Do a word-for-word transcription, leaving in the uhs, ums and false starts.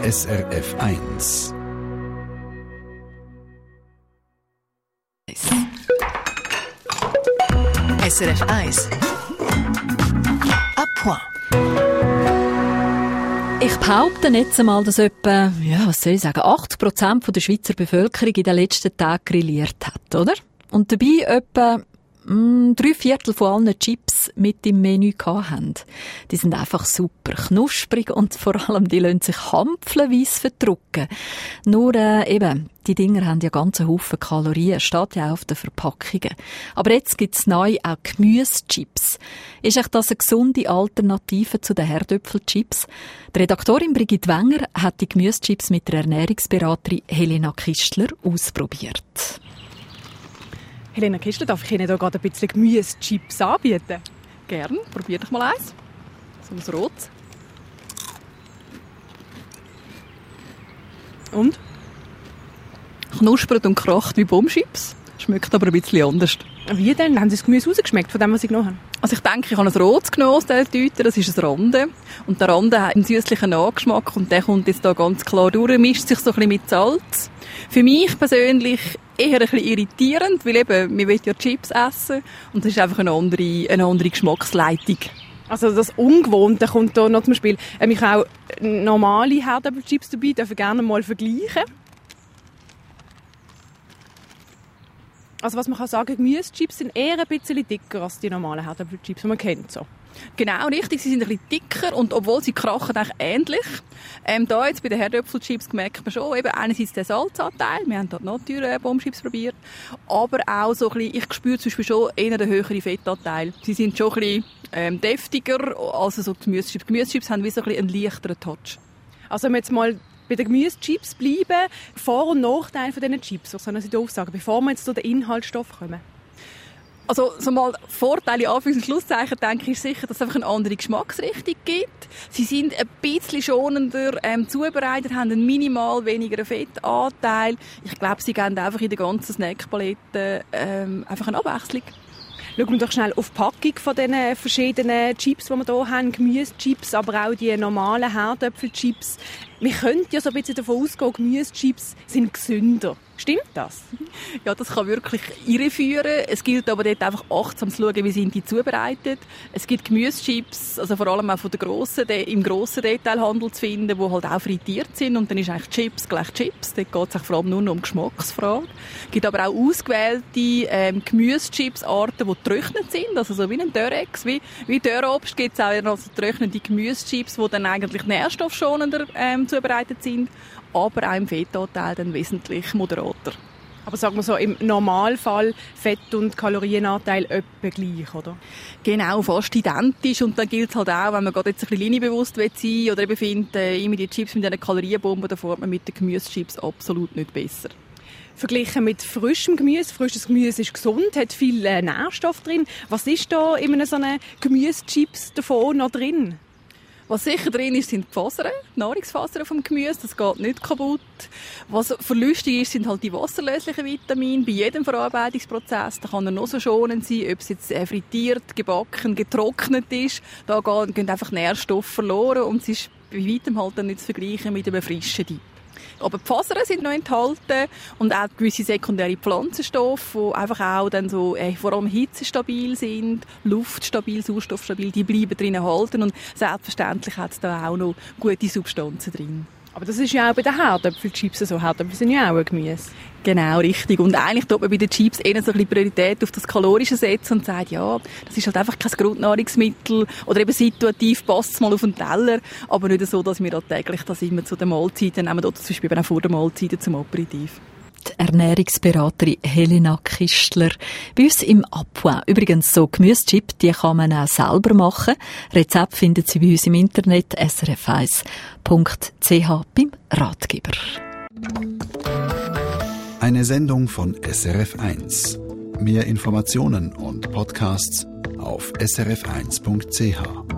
S R F eins. S R F eins. À point. Ich behaupte jetzt einmal, dass etwa, ja, was soll ich sagen, achtzig Prozent der Schweizer Bevölkerung in den letzten Tagen grilliert hat, oder? Und dabei etwa mh, drei Viertel von allen Chips mit im Menü hatten. Die sind einfach super knusprig und vor allem, die lassen sich hampflenweise verdrucken. Nur äh, eben, die Dinger haben ja ganz einen Haufen Kalorien, steht ja auch auf den Verpackungen. Aber jetzt gibt's neu auch Gemüsechips. Ist echt das eine gesunde Alternative zu den Herdöpfelchips? Die Redaktorin Brigitte Wenger hat die Gemüsechips mit der Ernährungsberaterin Helena Kistler ausprobiert. Helena Kistler, darf ich Ihnen hier gerade ein bisschen Gemüsechips anbieten? Gern, probier doch mal eins. So ein rotes. Und? Knuspert und kracht wie Bombchips. Schmeckt aber ein bisschen anders. Wie denn? Haben Sie das Gemüse rausgeschmeckt von dem, was Sie genommen haben? Also ich denke, ich habe ein rotes genommen aus dieser Tüte. Das ist ein Rande. Und der Rande hat einen süßlichen Nachgeschmack und der kommt jetzt da ganz klar durch, mischt sich so ein bisschen mit Salz. Für mich persönlich eher ein bisschen irritierend, weil eben, wir wollen ja Chips essen und das ist einfach eine andere, eine andere Geschmacksleitung. Also das Ungewohnte kommt da noch zum Beispiel. Ähm, ich habe auch normale Herdöpfelchips dabei, darf ich gerne mal vergleichen. Also was man kann sagen, Gemüsechips sind eher ein bisschen dicker als die normalen Herdöpfelchips, die man kennt. So. Genau, richtig. Sie sind ein bisschen dicker und obwohl sie krachen eigentlich ähnlich. Ähm, da jetzt bei den Herdöpfelchips merkt man schon eben einerseits den Salzanteil. Wir haben dort natürlich Bombchips probiert. Aber auch so ein bisschen, ich spüre zum Beispiel schon eher den höheren Fettanteil. Sie sind schon ein bisschen ähm, deftiger als so die Gemüsechips. Gemüsechips haben wie so ein bisschen einen leichteren Touch. Also wenn wir jetzt mal bei den Gemüsechips bleiben, Vor- und Nachteile von diesen Chips, was sollen Sie da sagen, bevor wir jetzt zu den Inhaltsstoffen kommen? Also, so mal Vorteile, in Anführungs- und Schlusszeichen, denke ich, ist sicher, dass es einfach eine andere Geschmacksrichtung gibt. Sie sind ein bisschen schonender ähm, zubereitet, haben einen minimal weniger Fettanteil. Ich glaube, sie geben einfach in der ganzen Snackpalette ähm, einfach eine Abwechslung. Schauen wir doch schnell auf die Packung von diesen verschiedenen Chips, die wir hier haben. Gemüsechips, aber auch die normalen Herdöpfelchips. Wir könnten ja so ein bisschen davon ausgehen, Gemüsechips sind gesünder. Stimmt das? Ja, das kann wirklich irreführen. Es gilt aber dort einfach achtsam zu schauen, wie sind die zubereitet. Es gibt Gemüsechips, also vor allem auch von der grossen, im grossen Detailhandel zu finden, die halt auch frittiert sind. Und dann ist eigentlich Chips gleich Chips. Dort geht es vor allem nur noch um Geschmacksfrage. Es gibt aber auch ausgewählte ähm, Gemüsechipsarten, die getrocknet sind. Also so wie ein Dörrex, wie, wie Dörrobst gibt es auch also getrocknete Gemüsechips, die dann eigentlich nährstoffschonender ähm, zubereitet sind. Aber auch im Fettanteil dann wesentlich moderater. Aber sagen wir so, im Normalfall Fett- und Kalorienanteil etwa gleich, oder? Genau, fast identisch. Und dann gilt es halt auch, wenn man gerade jetzt ein bisschen linienbewusst sein will oder eben findet, äh, immer die Chips mit diesen Kalorienbomben, dann fährt man mit den Gemüsechips absolut nicht besser. Verglichen mit frischem Gemüse. Frisches Gemüse ist gesund, hat viel äh, Nährstoff drin. Was ist da in einem so einem Gemüsechips davon noch drin? Was sicher drin ist, sind die Fasern, die Nahrungsfasern vom Gemüse. Das geht nicht kaputt. Was verlustig ist, sind halt die wasserlöslichen Vitamine. Bei jedem Verarbeitungsprozess, da kann er noch so schonend sein, ob es jetzt frittiert, gebacken, getrocknet ist. Da gehen einfach Nährstoffe verloren und es ist bei weitem halt dann nicht zu vergleichen mit einem frischen Dip. Aber die Fasern sind noch enthalten und auch gewisse sekundäre Pflanzenstoffe, die einfach auch dann so, äh, vor allem hitzestabil sind, luftstabil, sauerstoffstabil, die bleiben drinnen halten und selbstverständlich hat es da auch noch gute Substanzen drin. Aber das ist ja auch bei den Herdöpfelchips so. Herdöpfel sind ja auch ein Gemüse. Genau, richtig. Und eigentlich tut man bei den Chips eher so ein bisschen Priorität auf das Kalorische setzen und sagt, ja, das ist halt einfach kein Grundnahrungsmittel oder eben situativ passt es mal auf den Teller, aber nicht so, dass wir da täglich das immer zu den Mahlzeiten nehmen oder zum Beispiel eben auch vor den Mahlzeiten zum Aperitif. Die Ernährungsberaterin Helena Kistler bei uns im Appoint. Übrigens, so Gemüsechip, die kann man auch selber machen. Rezept finden Sie bei uns im Internet s r f eins punkt c h beim Ratgeber. Eine Sendung von S R F eins. Mehr Informationen und Podcasts auf s r f eins punkt c h.